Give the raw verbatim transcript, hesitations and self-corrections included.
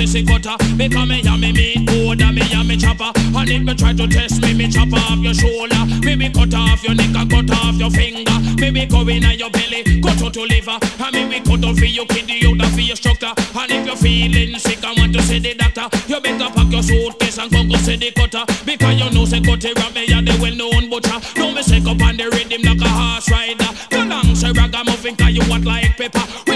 missy cutter. Because me ya me meat border, me ya me chopper. And if me try to test me, me chop off your shoulder. Maybe cut off your neck and cut off your finger. Maybe go in your belly, cut out your liver. And maybe cut out for your kidney, out for your structure. And if you're feeling sick and want to see the doctor, you better pack your suitcase and come go see the cutter. Because you know say cutty rap me ya the well-known butcher. Now me sick up on the rhythm like a horse rider. Go long say ragamuffin cause you want like pepper.